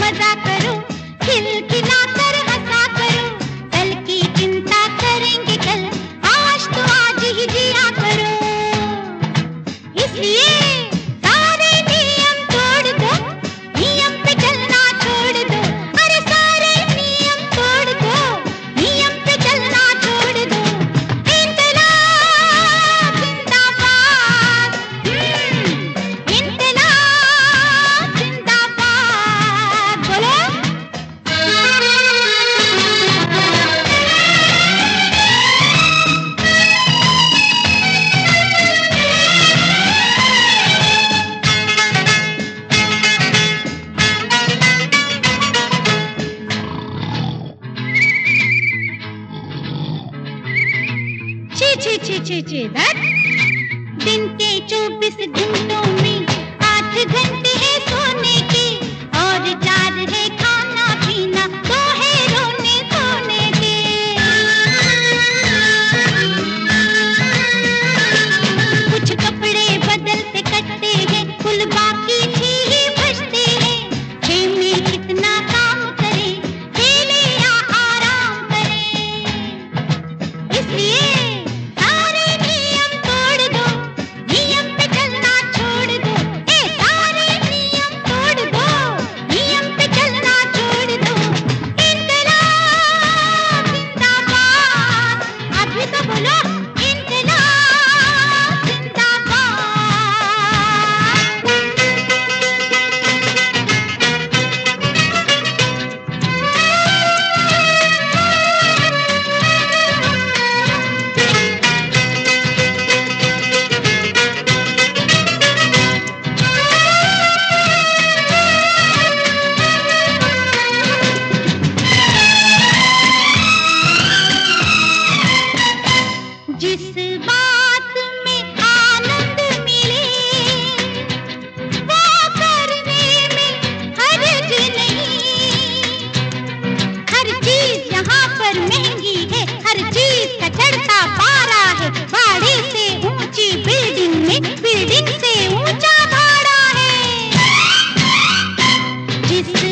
मजा करो, खिलखिला कर हंसा करो, कल की चिंता करेंगे कल, आज तो आज ही जिया करो। इसलिए सारे नियम तोड़ दो, नियम पे चलना छोड़ दो, अरे सारे नियम तोड़ दो, नियम पे चलना छोड़ दो। इनकलाब जिंदाबाद, इनकलाब जिंदाबाद, बोलो। ची धत। दिन के 24 घंटों में 8 घंटे है सोने के, और 4 है खाना पीना, 2 है रोने धोने के। कुछ कपड़े बदलते कटते हैं, कुल बाकी 6 ही बचते हैं। 6 में कितना काम करे, खेले या आराम करे। इसलिए सारे नियम तोड़ दो, नियम पे चलना छोड़ दो, ए सारे नियम तोड़ दो, नियम पे चलना छोड़ दो। इनकलाब जिंदाबाद, अभी तो बोलो, इनकलाब जिंदाबाद। जिस बात में आनंद मिले, वो करने में हर्ज नहीं। हर चीज यहाँ पर महंगी है, हर चीज का चढ़ता पारा है। भाड़े से ऊंची बिल्डिंग में, बिल्डिंग से ऊंचा भाड़ा है। जिस